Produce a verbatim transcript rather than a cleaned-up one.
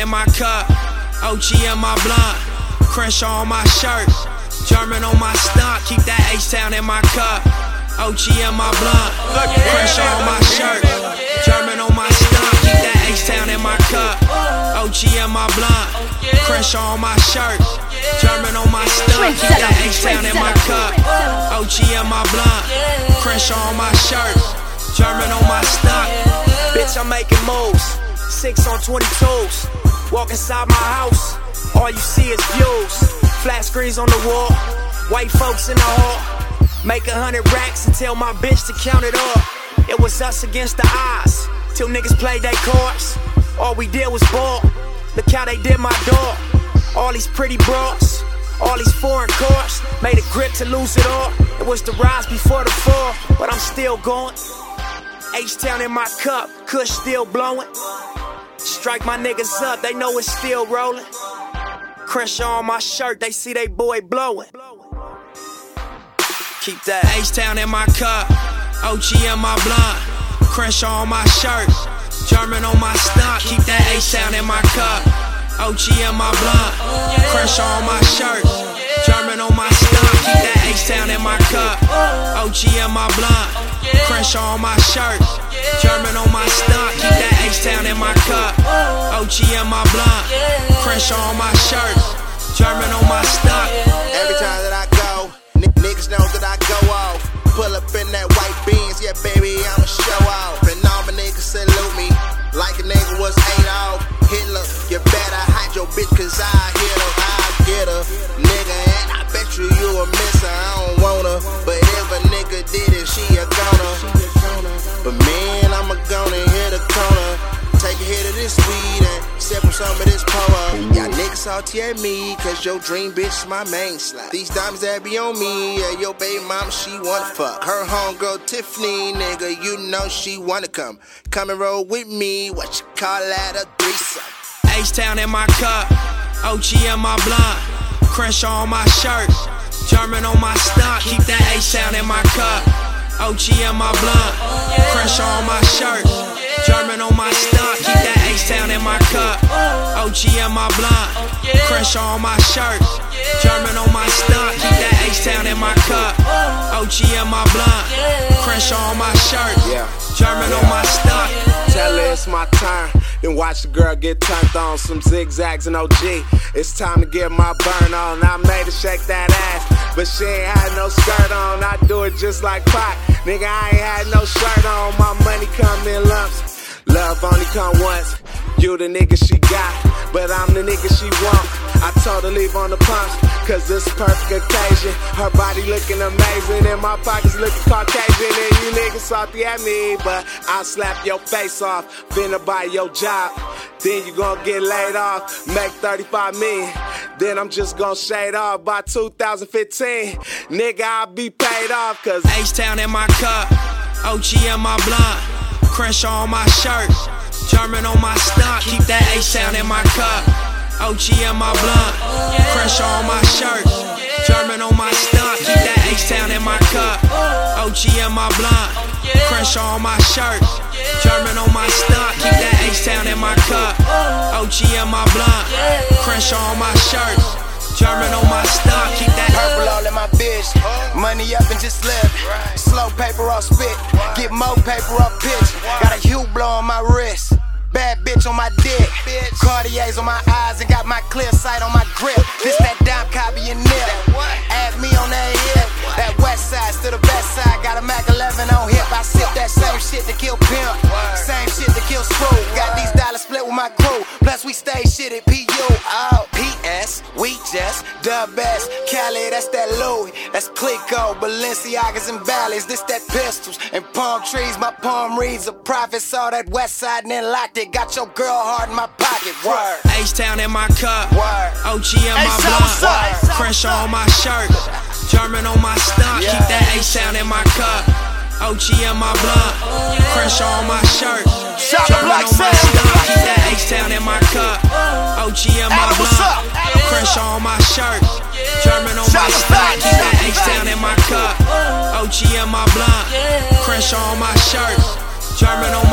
in my cup, O G in my blunt, Crenshaw on my shirt, German on my stunt. Keep that H-Town in my cup, O G in my blunt, Crenshaw on my shirt, German on my stunt. Keep that H-Town in my cup, O G in my blunt, Crenshaw on my shirt, German on my stunt. Keep that H-Town in my cup, O G in my blunt, Crenshaw on my shirt, German on my stunt. Bitch, I'm making moves, six on twenty-twos. Walk inside my house, all you see is views. Flat screens on the wall, white folks in the hall. Make a hundred racks and tell my bitch to count it up. It was us against the odds, till niggas played their cards. All we did was ball, look how they did my dog. All these pretty broads, all these foreign cars. Made a grip to lose it all. It was the rise before the fall, but I'm still going. H-Town in my cup, Kush still blowing. Strike my niggas up, they know it's still rolling. Crenshaw on my shirt, they see they boy blowing. Keep that H-Town in my cup, O G in my blunt, Crenshaw on my shirt, German on my stunt. Keep that H-Town in my cup, O G in my blunt, Crenshaw on my shirt, German on my stunt. Keep that H-Town in my cup, O G in my blunt, Crenshaw on my shirt, German on my stunt. Keep that H-Town in my cup, O G in my blunt, Crenshaw on my shirt, German on my stunt. Every time that I go, n- niggas know that I go off. Pull up in that white Benz, yeah baby, I'ma show off. And all my niggas salute me, like a nigga was eight off. Hitler, you better hide your bitch, cause I hit her, I get her. Nigga, and I bet you you a misser, I don't want her. But if a nigga did it, she a goner. But man, I'ma gonna hit a corner. Take a hit of this weed and sip from some of this power. Y'all niggas salty at me, cause your dream bitch is my main slot. These diamonds that be on me, yeah, your baby mama, she wanna fuck. Her homegirl Tiffany, nigga, you know she wanna come. Come and roll with me, what you call that, a threesome. H-Town in my cup, O G in my blunt, Crenshaw on my shirt, German on my stunt. Keep that H-Town in my cup, O G in my blunt, Crenshaw on my shirt, German on my stunt. Keep that H-Town in my cup, O G in my blunt, Crenshaw on my shirt, German on my stunt. Keep that H-Town in my cup, O G in my blunt, Crenshaw on my shirt, German on my stunt. Tell her it's my turn, then watch the girl get turned on. Some zigzags and O G, it's time to get my burn on. I made her shake that ass, but she ain't had no skirt on. I do it just like Pac, nigga, I ain't had no shirt on. My money come in lumps, love only come once. You the nigga she got, but I'm the nigga she want. I told her leave on the pumps, cause it's a perfect occasion. Her body looking amazing, and my pockets looking Caucasian. And you niggas salty at me, but I'll slap your face off. Finna buy your job, then you gon' get laid off. Make thirty-five million, then I'm just gon' shade off. By two thousand fifteen, nigga, I'll be paid off. Cause H-Town in my cup, O G in my blunt, Crenshaw on my shirt, German on my stunt. Keep that H-Town in my cup, O G in my blunt, Crenshaw on my shirt, German on my stunt. Keep that H-Town in my cup, O G in my blunt, Crenshaw on my shirt, German on my stunt. Keep that H-Town in my cup, O G in my blunt, Crenshaw on my shirt, German on my stunt. Keep that purple all in my bitch, money up and just live. Slow paper off spit, get more paper off pitch. Got a hue blow on my wrist, bad bitch on my dick, Cartiers on my eyes, and got my clear sight on my grip. This that dime copy and nip, add me on that hip. That west side, still the best side. Got a Mac eleven on hip. I sip that same shit to kill pimp, same shit to kill screw. Got these dollars split with my crew, plus we stay shit at P U. Oh, P S, we just the best. Cali, that's that Louis, that's Clico, Balenciagas and Valleys. This that pistols and palm trees. My palm reads a prophet. Saw that west side and then locked it. Got your girl hard in my pocket. Word. H-Town in my cup, Word. O G in my blunt, Crenshaw on my shirt, German on my stunt. Keep that H-Town in my cup, O G in my blunt, Crenshaw on my shirt, German on my stunt. Keep that H-Town in my cup, O G in my blunt, Crenshaw on my shirt, German on my stunt. Keep that H-Town in my cup, O G in my blunt, Crenshaw on my shirt, German on my